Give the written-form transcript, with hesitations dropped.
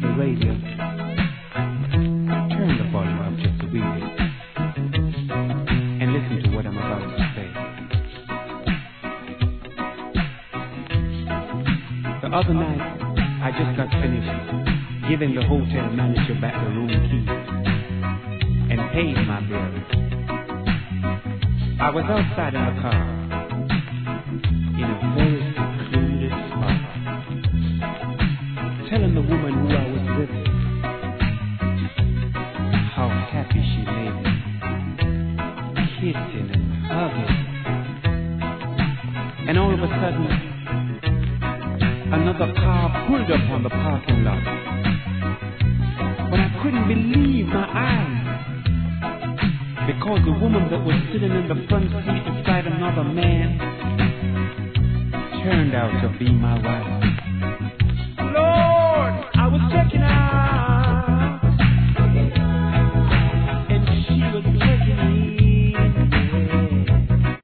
the radio. Turn the volume up just a wee bit and listen to what I'm about to say. The other night, I just got finished giving the hotel manager back the room keys and paid my bill. I was outside in the car in a very secluded spot, telling the woman who I was with how happy she made me, kissing and hugging. And all of a sudden, another car pulled up on the parking lot. But I couldn't believe my eyes, because the woman that was sitting in the front seat beside another man turned out to be my wife.